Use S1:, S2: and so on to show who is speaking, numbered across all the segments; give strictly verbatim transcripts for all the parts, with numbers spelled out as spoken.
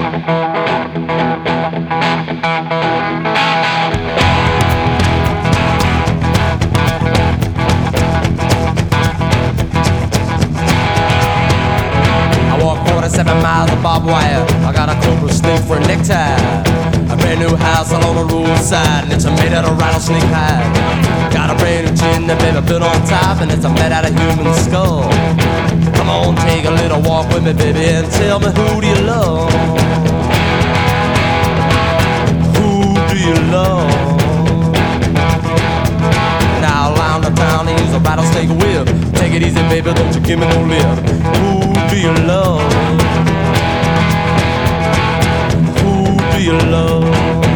S1: Seven miles of barbed wire. I got a cobra snake for a necktie. A brand new house along the roadside, and it's made out of rattlesnake hide. Got a brand new chin that baby built on top, and it's made out of human skull. Come on, take a little walk with me, baby, and tell me, who do you love? Who do you love? Now around the town they use a rattlesnake whip. Take it easy, baby, don't you give me no lip. Who do you love? Who do you love?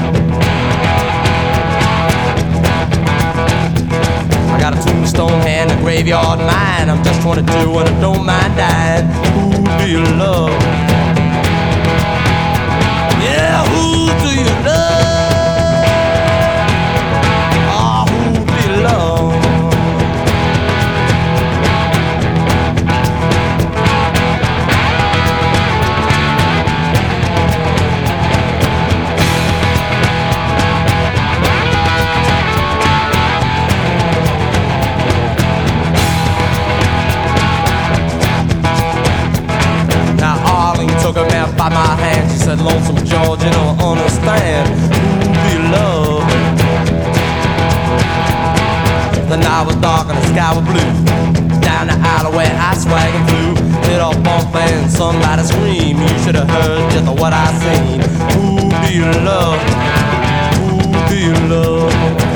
S1: I got a tombstone hand, a graveyard mind. I'm just twenty-two and I don't mind dying. Who do you love? Yeah, who do you love? Ah, who do you love? Took a man by my hand, she said, Lonesome George, you don't understand. Who do you love? The night was dark and the sky was blue. Down the alleyway I swag and flew. Hit a bump and somebody scream. You should have heard just what I seen. Who do you love? Who do you love?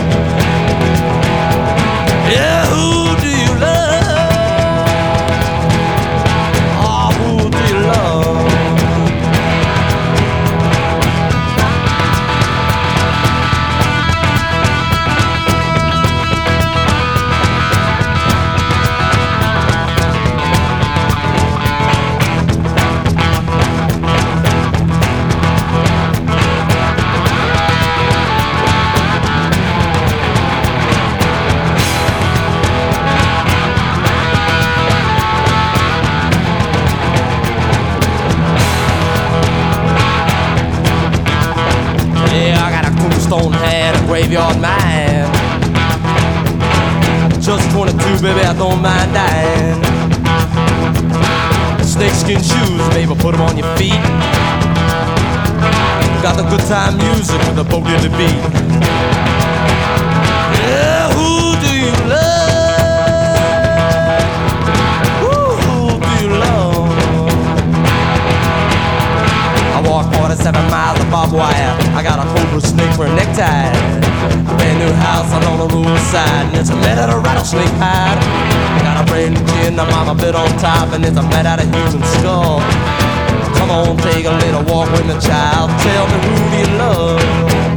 S1: Yeah, who do you love? Oh, who do you love? Stone hat, a graveyard man. Just twenty-two, baby, I don't mind dying. Snakeskin shoes, baby, put them on your feet. Got the good time music with the boogie to beat. Yeah, who do you love? Woo, who do you love? I walk forty-seven miles of barbed wire. I got a cobra snake for a necktie. A brand new house on the roadside, and it's made out of rattlesnake hide. Got a brand new chin, the mama bit on top, and it's made out of human skull. Come on, take a little walk with me, child. Tell me, who do you love?